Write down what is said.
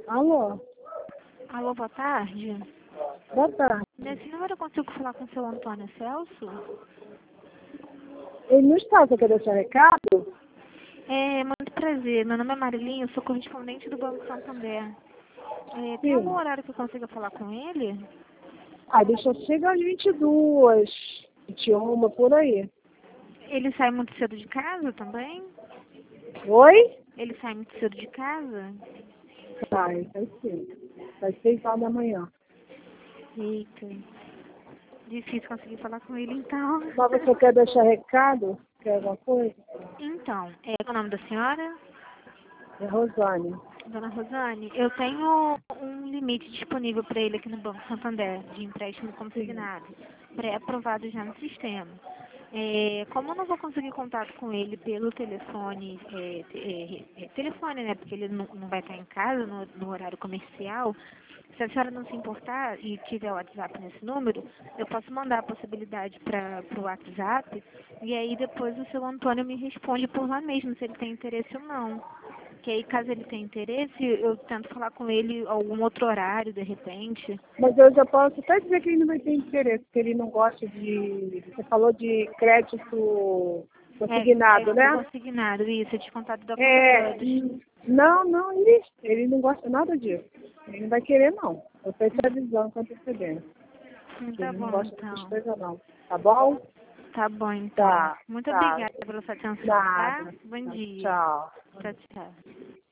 Alô? Alô, boa tarde. Boa tarde. Nesse número eu consigo falar com o seu Antônio Celso? Ele não está, você quer deixar recado? Muito prazer. Meu nome é Marilinha, eu sou correspondente do Banco Santander. Tem algum Sim. horário que eu consiga falar com ele? Deixa eu chegar às 22, 21, por aí. Ele sai muito cedo de casa também? Oi? Ele sai muito cedo de casa? Vai sim. Vai 6 horas da manhã. Eita, difícil conseguir falar com ele então. Mas você quer deixar recado? Quer alguma coisa? Então, qual é o nome da senhora? É Rosane. Dona Rosane, eu tenho um limite disponível para ele aqui no Banco Santander, de empréstimo Sim. consignado, pré-aprovado já no sistema. Como eu não vou conseguir contato com ele pelo telefone, telefone, né, porque ele não vai estar em casa no horário comercial, se a senhora não se importar e tiver o WhatsApp nesse número, eu posso mandar a possibilidade para o WhatsApp e aí depois o seu Antônio me responde por lá mesmo, se ele tem interesse ou não. Que aí, caso ele tenha interesse, eu tento falar com ele algum outro horário, de repente. Mas eu já posso até dizer que ele não vai ter interesse, porque ele não gosta de... Você falou de crédito consignado, Crédito né? consignado, isso, é descontado da conta É, todos. não, ele não gosta nada disso. Ele não vai querer, não. Eu estou te avisando com antecedência. Que Tá ele não bom, gosta dessas então. coisas, não. Tá bom? Tá bom, então. Tá, Muito tá. obrigada pela sua atenção, tá? Nada. Bom dia. Tchau. Tchau, tchau.